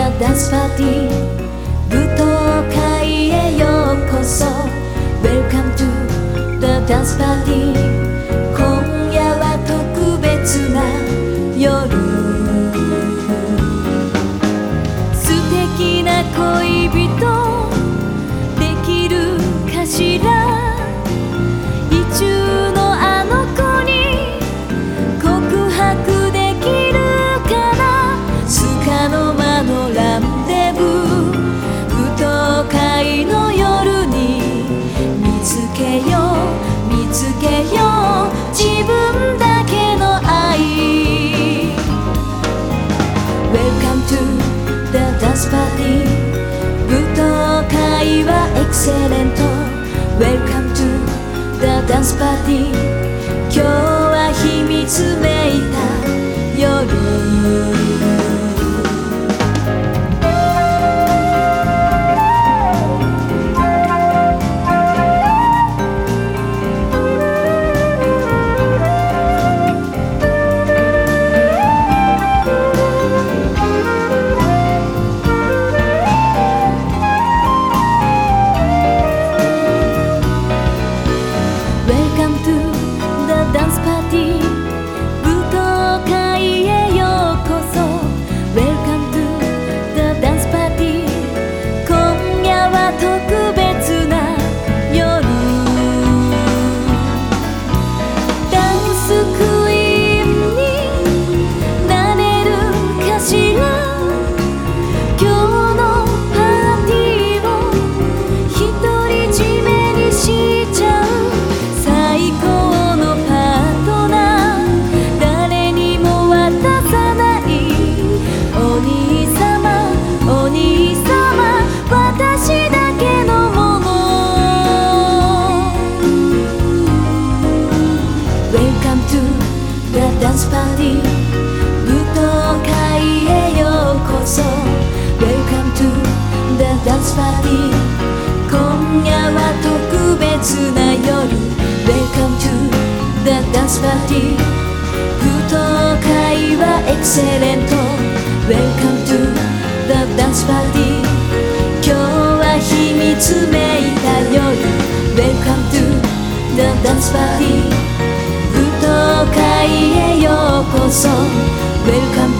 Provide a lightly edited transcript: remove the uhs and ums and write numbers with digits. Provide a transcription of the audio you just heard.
Dance Party 舞踏会へようこそ Welcome to the Dance Party 今夜は特別な夜素敵な恋人できるかしら意中のあの子に告白できるかなつかの間のランデブー舞踏会の夜に見つけよう見つけよう自分だけの愛 Welcome to the dance party 舞踏会はエクセレント Welcome to the dance party 今日は秘密めいた夜ダンスパーティー舞踏会へようこそ Welcome to the dance party 今夜は特別な夜ダンスクイーンになれるかしら今日のパーティーを独り占めにしちゃう最高ダンスパーティー舞踏会へようこそ Welcome to the dance party 今夜は特別な夜 Welcome to the dance party 舞踏会はエクセレント Welcome to the dance party 今日は秘密めいた夜 Welcome to the dance party舞踏会へようこそ Welcome